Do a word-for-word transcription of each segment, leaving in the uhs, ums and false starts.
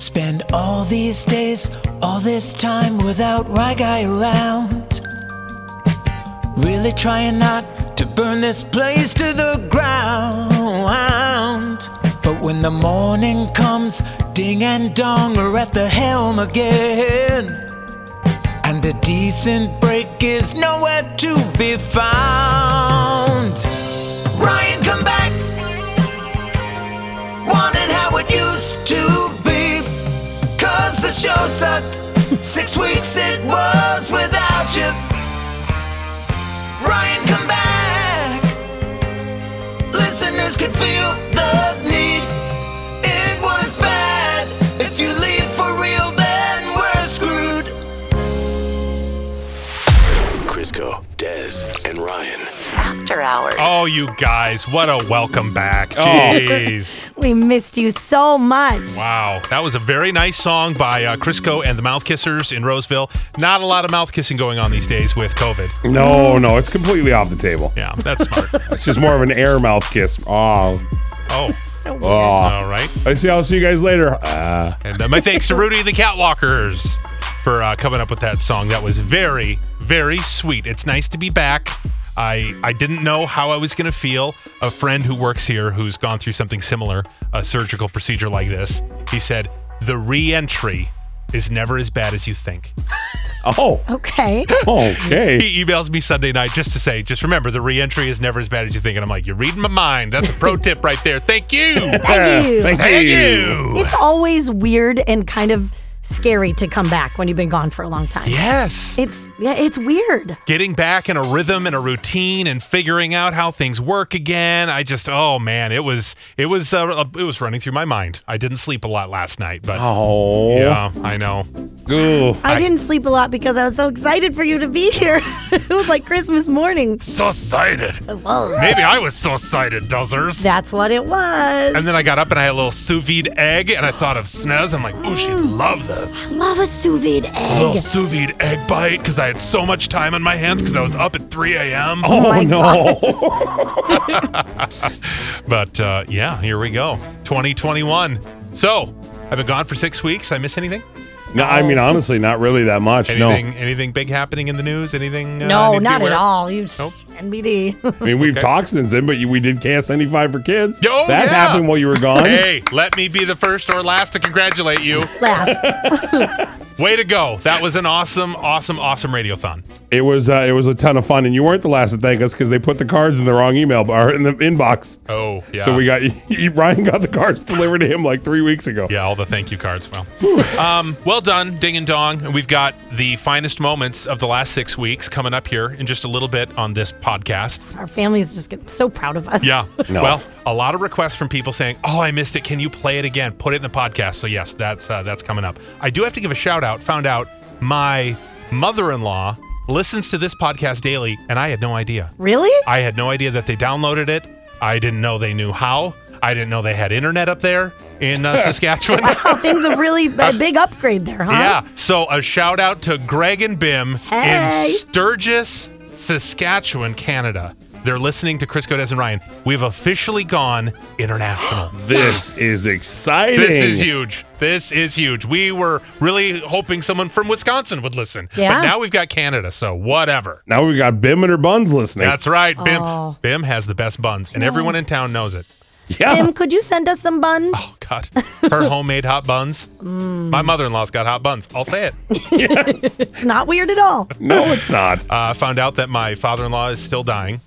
Spend all these days, all this time without Rye Guy around. Really trying not to burn this place to the ground. But when the morning comes, Ding and Dong are at the helm again. And a decent break is nowhere to be found. Ryan, come back. Want it how it used to be. Cause the show sucked. Six weeks it was without you. Ryan, come back. Listeners could feel the need. It was bad. If you leave for real, then we're screwed. Crisco, Dez, and Ryan. After hours. Oh, you guys, what a welcome back. Jeez. We missed you so much. Wow. That was a very nice song by uh, Crisco and the Mouth Kissers in Roseville. Not a lot of mouth kissing going on these days with COVID. No, no, it's completely off the table. Yeah, that's smart. It's just more of an air mouth kiss. Oh. Oh. So weird. Oh. All right. I see. I'll see you guys later. Uh. And uh, my thanks to Rudy and the Catwalkers for uh, coming up with that song. That was very, very sweet. It's nice to be back. I, I didn't know how I was going to feel. A friend who works here who's gone through something similar, a surgical procedure like this, he said, the re-entry is never as bad as you think. Oh. Okay. Okay. He emails me Sunday night just to say, just remember, the re-entry is never as bad as you think. And I'm like, you're reading my mind. That's a pro tip right there. Thank you. Thank you. Thank, Thank you. you. It's always weird and kind of scary to come back when you've been gone for a long time. Yes. It's yeah, it's weird. Getting back in a rhythm and a routine and figuring out how things work again. I just, oh man, it was, it was, uh, it was running through my mind. I didn't sleep a lot last night, but Oh. yeah, I know. Ooh. I, I- didn't sleep a lot because I was so excited for you to be here. It was like Christmas morning. So excited. Whoa. Maybe I was so excited, Dozzers. That's what it was. And then I got up and I had a little sous vide egg, and I thought of Snez. I'm like, ooh, she'd love this. I love a sous vide A little egg. sous vide egg bite because I had so much time on my hands because I was up at three a.m. Oh, my no. But uh, yeah, here we go. twenty twenty-one. So, I've been gone for six weeks. I miss anything? No, I mean, honestly, not really that much. Anything No. anything big happening in the news? Anything? Uh, I No, need to be not aware at of? all. You Nope. N B D. I mean, we've Okay. talked since then, but you, we did K S ninety-five for kids. Oh, that yeah. happened while you were gone. Hey, let me be the first or last to congratulate you. Last. Way to go. That was an awesome, awesome, awesome radiothon. It was uh, it was a ton of fun, and you weren't the last to thank us because they put the cards in the wrong email bar in the inbox. Oh, yeah. So we got Ryan got the cards delivered to him like three weeks ago. Yeah, all the thank you cards. Well, um, well done, Ding and Dong. And we've got the finest moments of the last six weeks coming up here in just a little bit on this podcast. Our families just get so proud of us. Yeah. No. Well, a lot of requests from people saying, "Oh, I missed it. Can you play it again? Put it in the podcast." So yes, that's uh, that's coming up. I do have to give a shout out. Found out my mother-in-law listens to this podcast daily, and I had no idea. Really? I had no idea that they downloaded it. I didn't know they knew how. I didn't know they had internet up there in uh, Saskatchewan. Wow, things have really a big upgrade there, huh? Yeah. So a shout out to Greg and Bim Hey. in Sturgis, Saskatchewan, Canada. They're listening to Crisco, Des, and Ryan. We've officially gone international. This is exciting. This is huge. This is huge. We were really hoping someone from Wisconsin would listen. Yeah. But now we've got Canada, so whatever. Now we got Bim and her buns listening. That's right. Bim Oh. Bim has the best buns, and everyone in town knows it. yeah. Tim, could you send us some buns? Oh, God. Her homemade hot buns. My mother-in-law's got hot buns. I'll say it. It's not weird at all. No, it's not. I uh, found out that my father-in-law is still dying.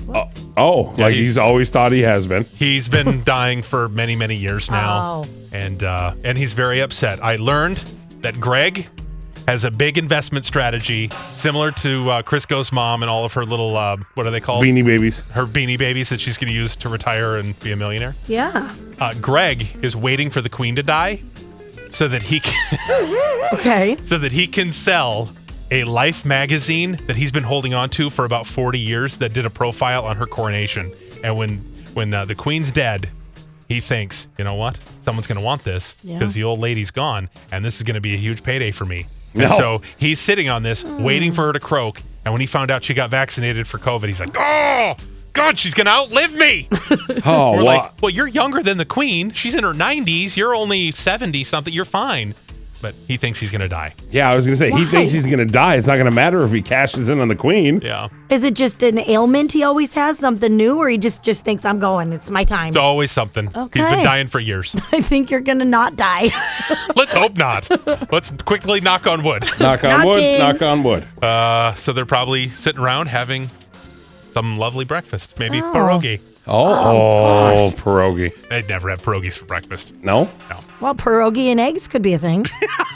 Oh, Yeah, like he's- he's, always thought he has been. He's been dying for many, many years now, Oh. and uh, and he's very upset. I learned that Greg has a big investment strategy similar to uh, Crisco's mom and all of her little uh, what are they called? Beanie Babies. Her beanie babies that she's going to use to retire and be a millionaire. Yeah. Uh, Greg is waiting for the queen to die so that he can Okay. so that he can sell a Life magazine that he's been holding on to for about forty years that did a profile on her coronation. And when when uh, the queen's dead, he thinks, you know what? Someone's going to want this Yeah. because the old lady's gone, and this is going to be a huge payday for me. No. And so he's sitting on this, waiting for her to croak. And when he found out she got vaccinated for COVID, he's like, oh, God, she's going to outlive me. Oh, We're well, like, well, you're younger than the queen. She's in her nineties. You're only seventy something. You're fine. But he thinks he's going to die. yeah, I was going to say, Why? he thinks he's going to die. It's not going to matter if he cashes in on the queen. Yeah. Is it just an ailment he always has, something new, or he just, just thinks, I'm going, it's my time? It's always something. He's been Okay. dying for years. I think you're going to not die. Let's hope not. Let's quickly knock on wood. Knock on wood, Knocking. knock on wood. Uh, so they're probably sitting around having some lovely breakfast. Maybe pierogi. Oh, oh, pierogi. They'd never have pierogies for breakfast. No? No. Well, pierogi and eggs could be a thing.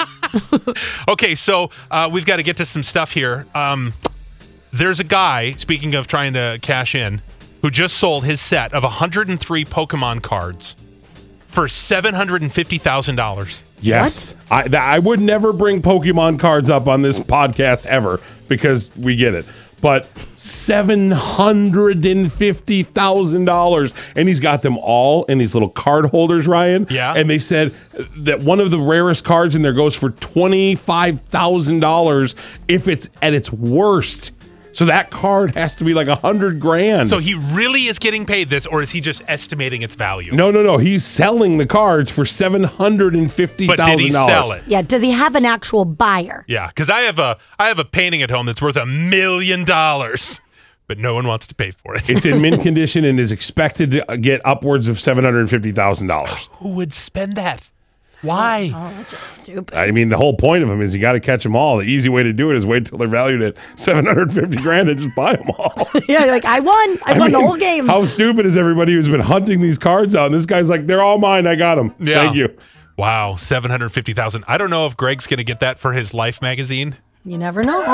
Okay, so uh, we've got to get to some stuff here. Um, there's a guy, speaking of trying to cash in, who just sold his set of one hundred three Pokemon cards for seven hundred fifty thousand dollars. Yes. I, th- I would never bring Pokemon cards up on this podcast ever because we get it. But seven hundred fifty thousand dollars. And he's got them all in these little card holders, Ryan. Yeah. And they said that one of the rarest cards in there goes for twenty-five thousand dollars if it's at its worst. So that card has to be like a hundred grand. So he really is getting paid this, or is he just estimating its value? no, no, no. He's selling the cards for seven hundred fifty thousand dollars. But did he sell it? Yeah, does he have an actual buyer? Yeah, because I have a I have a painting at home that's worth a million dollars, but no one wants to pay for it. It's in mint condition and is expected to get upwards of seven hundred fifty thousand dollars. Who would spend that? Why? Oh, that's just stupid. I mean, the whole point of them is you got to catch them all. The easy way to do it is wait till they're valued at seven hundred fifty grand and just buy them all. Yeah, you're like, I won. I, I won the mean, whole game. How stupid is everybody who's been hunting these cards out? And this guy's like, they're all mine. I got them. Yeah. Thank you. Wow, seven hundred fifty thousand. I don't know if Greg's going to get that for his Life magazine, You never know.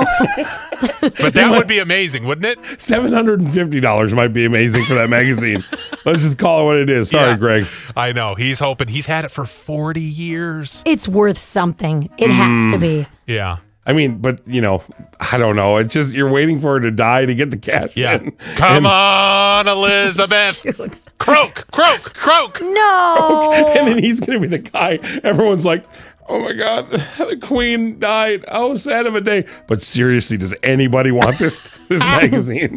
but that would be amazing, wouldn't it? seven hundred fifty dollars might be amazing for that magazine. Let's just call it what it is. Sorry, Yeah. Greg. I know. He's hoping. He's had it for forty years. It's worth something. It has to be. Yeah. I mean, but, you know, I don't know. It's just you're waiting for her to die to get the cash Yeah. in. Come And- on, Elizabeth. Croak, croak, croak. No. And then he's going to be the guy. Everyone's like, oh my God, the queen died. How sad of a day. But seriously, does anybody want this this magazine?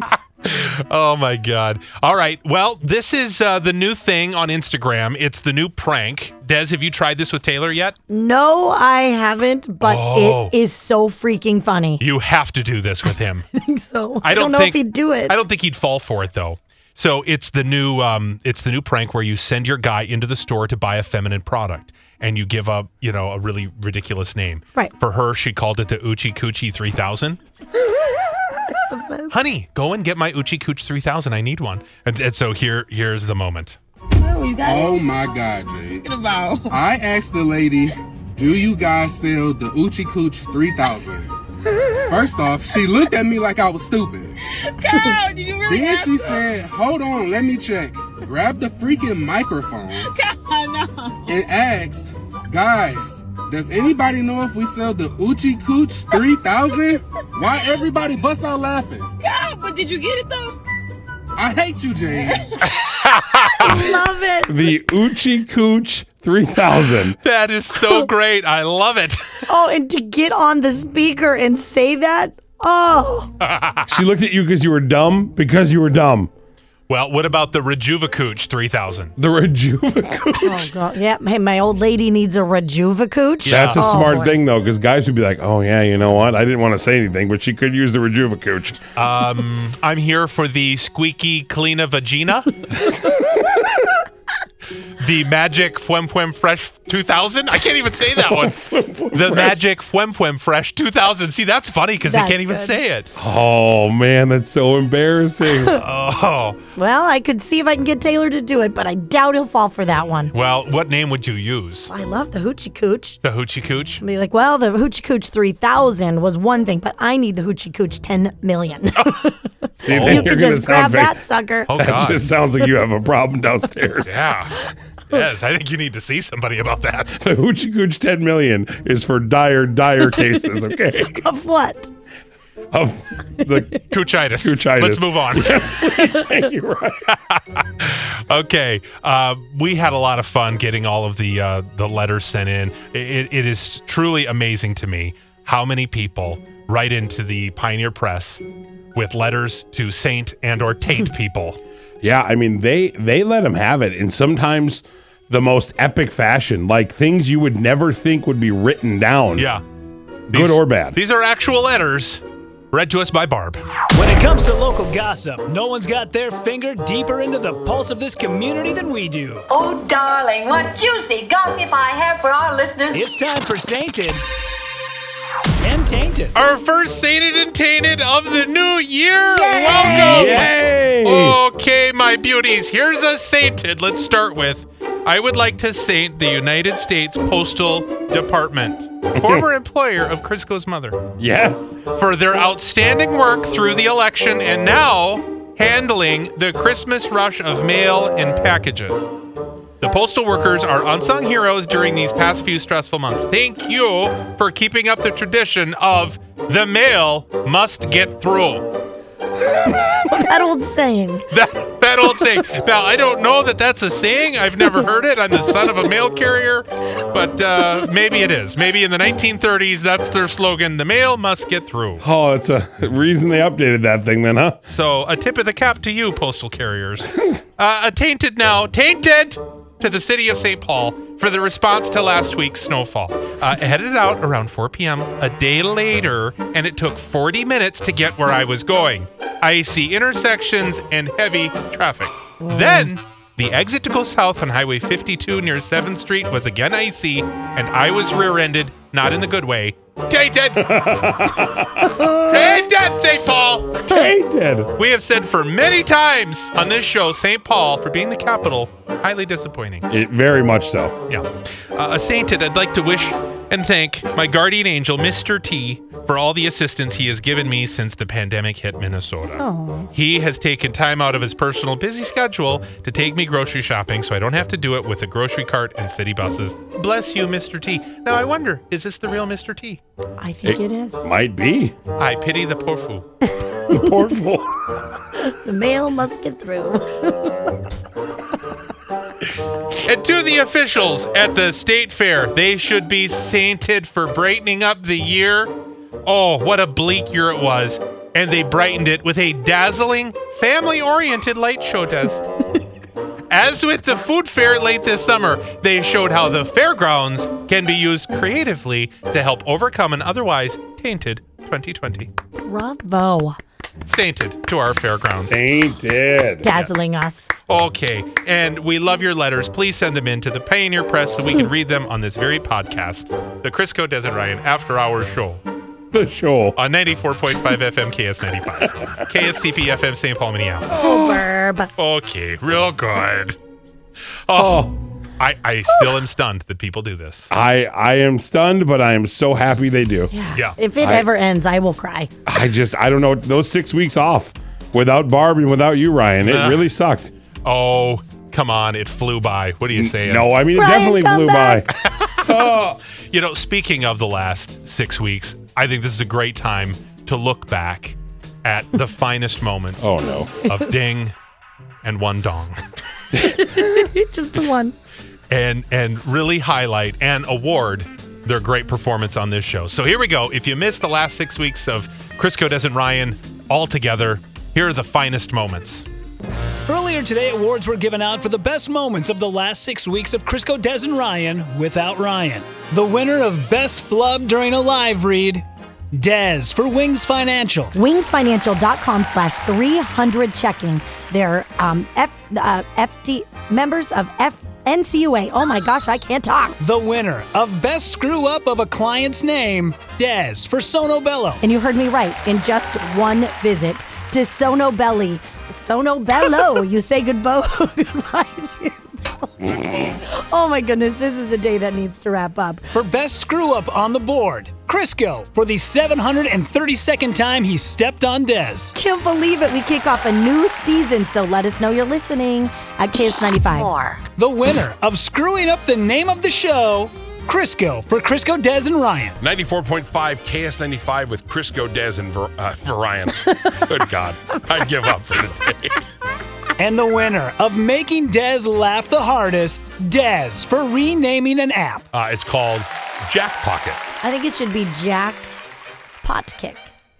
Oh my God. All right. Well, this is uh, the new thing on Instagram. It's the new prank. Des, have you tried this with Taylor yet? No, I haven't, but Oh. it is so freaking funny. You have to do this with him. I think so. I don't, know think if he'd do it. I don't think he'd fall for it though. So it's the new um, it's the new prank where you send your guy into the store to buy a feminine product, and you give up, you know, a really ridiculous name. Right. For her, she called it the Oochie Coochie three thousand. Honey, go and get my Oochie Cooch three thousand. I need one. And, and so here here's the moment. Oh, you got Oh it? my God, Jade. What about? I asked the lady, do you guys sell the Oochie Cooch three thousand? First off, she looked at me like I was stupid. God, did you really Then ask she her? said, hold on, let me check. Grab the freaking microphone God, no. and asked, guys, does anybody know if we sell the Oochie Cooch three thousand? Why everybody bust out laughing? God, but did you get it though? I hate you, Jade. Love it. The Oochie Cooch three thousand. That is so great. I love it. Oh, and to get on the speaker and say that, oh, She looked at you because you were dumb, because you were dumb. Well, what about the Rejuvacooch three thousand? The Rejuvacooch. oh God. Yeah, hey, my old lady needs a Rejuvacooch. That's a Oh, smart boy. thing, though, because guys would be like, oh, yeah, you know what? I didn't want to say anything, but she could use the Rejuvacooch. Um, I'm here for the squeaky cleana vagina. The magic Fwem Fwem Fresh two thousand. I can't even say that one. The magic Fwem Fwem Fresh two thousand. See, that's funny because they That's can't even good. say it. Oh, man, that's so embarrassing. Oh, Well, I could see if I can get Taylor to do it, but I doubt he'll fall for that one. well, what name would you use? I love the Hoochie Cooch. The Hoochie Cooch? Be like, well, the Hoochie Cooch three thousand was one thing, but I need the Hoochie Cooch ten million. See, you then you're could gonna just grab sound very- that sucker. Oh, That God. just sounds like you have a problem downstairs. Yeah. Yes, I think you need to see somebody about that. The Hoochie Cooch ten million is for dire, dire cases, okay? Of what? Of the Coochitis. Coochitis. Let's move on. thank you, Ryan. Okay, uh, we had a lot of fun getting all of the uh, the letters sent in. It, it is truly amazing to me how many people write into the Pioneer Press with letters to saint and or taint people. Yeah, I mean, they they let them have it in sometimes the most epic fashion, like things you would never think would be written down. Yeah. Good These- or bad. These are actual letters read to us by Barb. When it comes to local gossip, no one's got their finger deeper into the pulse of this community than we do. Oh, darling, what juicy gossip I have for our listeners. It's time for Sainted and Tainted. Our first sainted and tainted of the new year. Welcome. Yay! Okay, my beauties. Here's a sainted. Let's start with, I would like to saint the United States Postal Department, former employer of Crisco's mother, Yes. for their outstanding work through the election and now handling the Christmas rush of mail and packages. The postal workers are unsung heroes during these past few stressful months. Thank you for keeping up the tradition of the mail must get through. That old saying. That, that old saying. Now, I don't know that that's a saying. I've never heard it. I'm the son of a mail carrier, but uh, maybe it is. Maybe in the nineteen thirties, that's their slogan, the mail must get through. Oh, it's a reason they updated that thing then, huh? So a tip of the cap to you, postal carriers. uh, a tainted now, tainted to the city of Saint Paul for the response to last week's snowfall. Uh, it headed out around four p.m. a day later, and it took forty minutes to get where I was going. Icy intersections and heavy traffic. Then, the exit to go south on Highway fifty-two near seventh Street was again icy, and I was rear-ended, not in the good way. Tainted! Tainted, Saint Paul! Tainted. We have said for many times on this show, Saint Paul, for being the capital, highly disappointing. It, very much so. Yeah. Uh, a sainted, I'd like to wish and thank my guardian angel, Mister T, for all the assistance he has given me since the pandemic hit Minnesota. Oh. He has taken time out of his personal busy schedule to take me grocery shopping so I don't have to do it with a grocery cart and city buses. Bless you, Mister T. Now, I wonder, is this the real Mister T? I think it, it is. Might be. I pity the poor fool. The poor fool. The mail must get through. And to the officials at the state fair, they should be sainted for brightening up the year. Oh, what a bleak year it was. And they brightened it with a dazzling, family-oriented light show test. As with the food fair late this summer, they showed how the fairgrounds can be used creatively to help overcome an otherwise tainted twenty twenty. Bravo. Sainted to our fairgrounds. Sainted. Dazzling us. Okay, and we love your letters. Please send them in to the Pioneer Press so we can read them on this very podcast, the Crisco Des and Ryan After Hours Show. The show. On ninety-four point five F M K S ninety-five. K S T P F M Saint Paul, Minneapolis. Oh, Burb. Okay, real good. Oh, Oh. I, I still am stunned that people do this. I I am stunned, but I am so happy they do. Yeah. Yeah. If it I- ever ends, I will cry. I just, I don't know, those six weeks off without Barb and without you, Ryan, it Uh. really sucked. Oh, come on, it flew by. What are you saying? No, I mean, it Ryan, definitely come flew back. by. You know, speaking of the last six weeks, I think this is a great time to look back at the finest moments Oh, no. of Ding and One Dong. Just the one. and and really highlight and award their great performance on this show. So here we go. If you missed the last six weeks of Crisco Des and Ryan all together, here are the finest moments. Earlier today, awards were given out for the best moments of the last six weeks of Crisco Des and Ryan without Ryan. The winner of Best Flub during a live read, Des for Wings Financial. wingsfinancial.com slash 300 checking. They're um, F, uh, F D members of F N C U A. Oh my gosh, I can't talk. The winner of Best Screw Up of a Client's Name, Des for Sono Bello. And you heard me right. In just one visit to Sono Belly. Sono Bello. You say goodbye, goodbye to your belly. Oh my goodness, this is a day that needs to wrap up. For Best Screw Up on the board, Crisco for the seven hundred thirty-second time he stepped on Des. Can't believe it. We kick off a new season, so let us know you're listening at K S ninety-five. More. The winner of Screwing Up the Name of the Show, Crisco for Crisco Des and Ryan. ninety-four point five K S ninety-five with Crisco Des and Ver, uh, for Ryan. Good God. I'd give up for the day. And the winner of Making Des Laugh the Hardest, Des for renaming an app. Uh, it's called Jack Pocket. I think it should be Jack Pot Kick.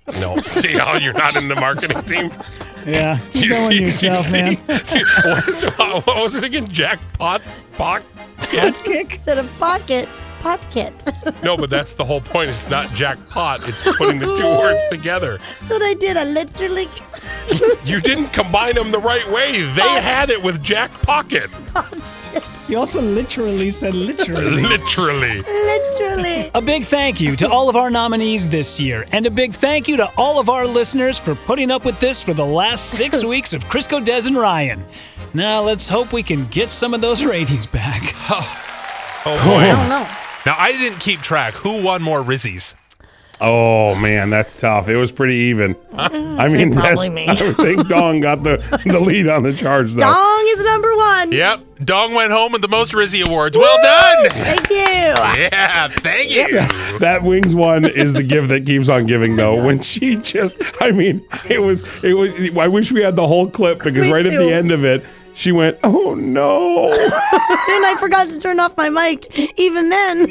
No. See how you're not in the marketing team? Yeah, you going yourself, see, man. see, what, is, what was it again? Jackpot? Pot? Pot kick? Instead of pocket, pot kit. No, but that's the whole point. It's not jackpot. It's putting the two words together. That's what I did. I literally. You didn't combine them the right way. They had it with Jack Pocket. You also literally said literally. Literally. Literally. A big thank you to all of our nominees this year, and a big thank you to all of our listeners for putting up with this for the last six weeks of Crisco, Des, and Ryan. Now let's hope we can get some of those ratings back. Oh boy. I don't know. Now, I didn't keep track. Who won more Rizzies? Oh man, that's tough. It was pretty even. I mean, that, probably me. I would think Dong got the, the lead on the charge, though. Dong is number one. Yep. Dong went home with the most Rizzy awards. Well done. Thank you. Yeah, thank you. That wings one is the gift that keeps on giving, though. When she just, I mean, it was, it was. I wish we had the whole clip because Me right too. at the end of it, she went, "Oh no!" And I forgot to turn off my mic. Even then,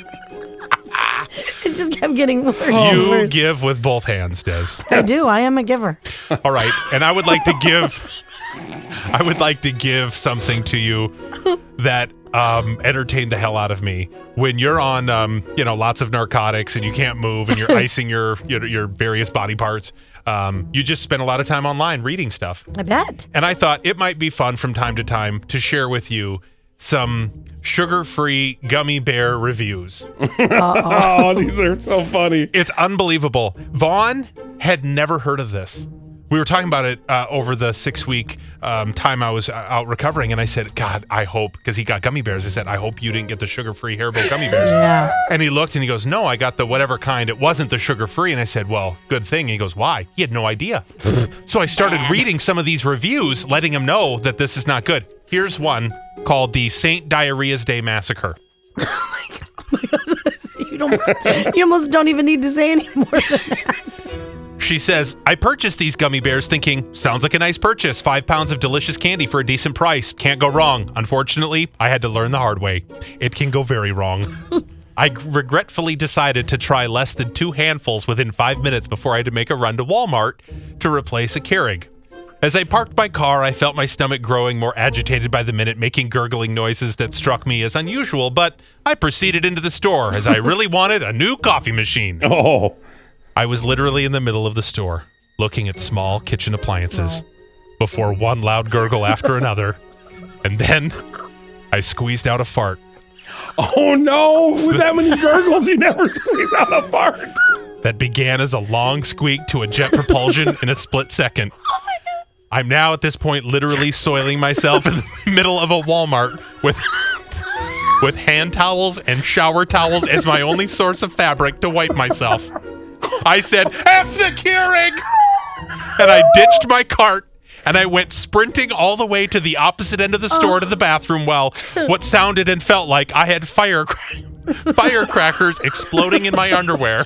it just kept getting worse. and You worse. give with both hands, Des. I do. I am a giver. All right, and I would like to give, I would like to give something to you that um, entertained the hell out of me. When you're on, um, you know, lots of narcotics and you can't move and you're icing your, your your various body parts, um, you just spend a lot of time online reading stuff. I bet. And I thought it might be fun from time to time to share with you some sugar-free gummy bear reviews. Oh, these are so funny. It's unbelievable. Vaughn had never heard of this. We were talking about it uh, over the six-week um, time I was out recovering, and I said, God, I hope, because he got gummy bears, I said, I hope you didn't get the sugar-free Haribo gummy bears. Yeah. And he looked and he goes, no, I got the whatever kind. It wasn't the sugar-free. And I said, well, good thing. And he goes, why? He had no idea. So I started reading some of these reviews, letting him know that this is not good. Here's one called the Saint Diarrhea's Day Massacre. You, don't, you almost don't even need to say any more than that. She says, I purchased these gummy bears thinking, sounds like a nice purchase. Five pounds of delicious candy for a decent price. Can't go wrong. Unfortunately, I had to learn the hard way. It can go very wrong. I regretfully decided to try less than two handfuls within five minutes before I had to make a run to Walmart to replace a Keurig. As I parked my car, I felt my stomach growing more agitated by the minute, making gurgling noises that struck me as unusual, but I proceeded into the store as I really wanted a new coffee machine. Oh. I was literally in the middle of the store, looking at small kitchen appliances, before one loud gurgle after another, and then I squeezed out a fart. Oh no! With that many gurgles, you never squeeze out a fart. That began as a long squeak to a jet propulsion in a split second. I'm now at this point literally soiling myself in the middle of a Walmart with with hand towels and shower towels as my only source of fabric to wipe myself. I said, F the Keurig! And I ditched my cart and I went sprinting all the way to the opposite end of the store to the bathroom while what sounded and felt like I had fire firecrackers exploding in my underwear.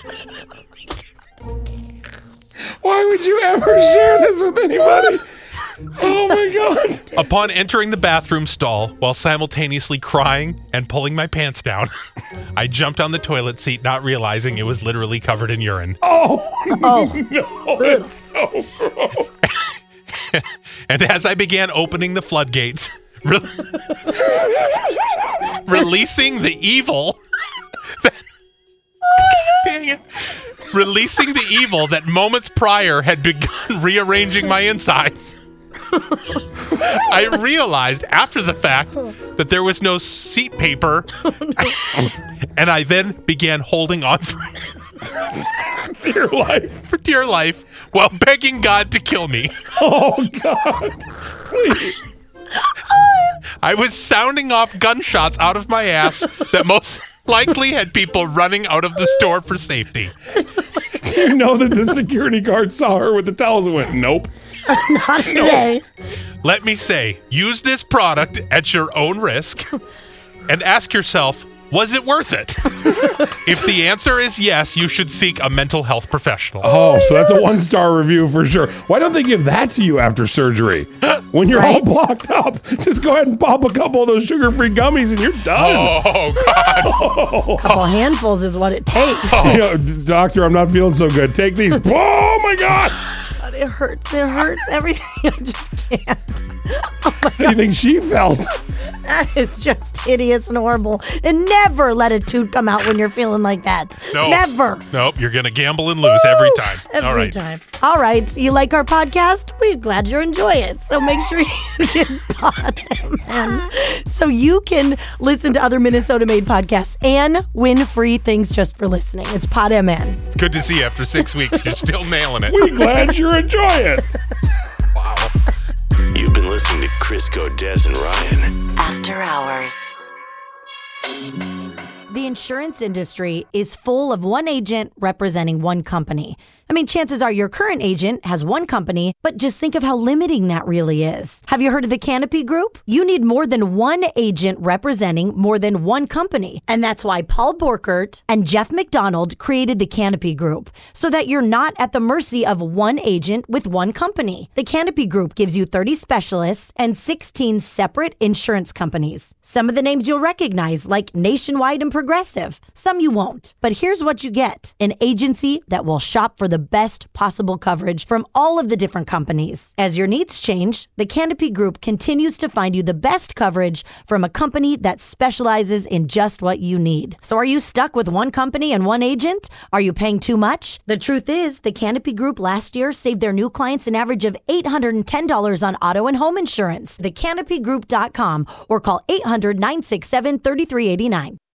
Why would you ever share this with anybody? Oh my God. Upon entering the bathroom stall while simultaneously crying and pulling my pants down, I jumped on the toilet seat, not realizing it was literally covered in urine. Oh, Oh. no, that's so gross. And as I began opening the floodgates, re- releasing the evil, that, dang it, releasing the evil that moments prior had begun rearranging my insides. I realized after the fact that there was no seat paper, and I then began holding on for Dear life. for dear life while begging God to kill me. Oh God. Please. I was sounding off gunshots out of my ass that most likely had people running out of the store for safety. Do you know that the security guard saw her with the towels and went, nope. Not today. Let me say, use this product at your own risk and ask yourself, was it worth it? If the answer is yes, you should seek a mental health professional. Oh, so that's a one-star review for sure. Why don't they give that to you after surgery? When you're all Right? blocked up, just go ahead and pop a couple of those sugar-free gummies and you're done. Oh, God. A couple handfuls is what it takes. You know, doctor, I'm not feeling so good. Take these. Whoa! my God. God, it hurts. It hurts. Everything. I just can't. Oh my How do you think she felt? That is just hideous and horrible. And never let a toot come out when you're feeling like that. No. Never. Nope, you're going to gamble and lose every time. Every All right. time. All right. You like our podcast? We're glad you enjoy it. So make sure you get Pod M N so you can listen to other Minnesota-made podcasts and win free things just for listening. It's Pod M N. It's good to see you after six weeks. You're still nailing it. We're glad you enjoy it. Wow. You've been listening to Crisco, Des, and Ryan. After Hours. The insurance industry is full of one agent representing one company. I mean, chances are your current agent has one company, but just think of how limiting that really is. Have you heard of the Canopy Group? You need more than one agent representing more than one company. And that's why Paul Borkert and Jeff McDonald created the Canopy Group, so that you're not at the mercy of one agent with one company. The Canopy Group gives you thirty specialists and sixteen separate insurance companies. Some of the names you'll recognize, like Nationwide and Progressive. Some you won't. But here's what you get: an agency that will shop for the best possible coverage from all of the different companies. As your needs change, the Canopy Group continues to find you the best coverage from a company that specializes in just what you need. So are you stuck with one company and one agent? Are you paying too much? The truth is, the Canopy Group last year saved their new clients an average of eight hundred ten dollars on auto and home insurance. the canopy group dot com or call eight hundred, nine six seven, three three eight nine.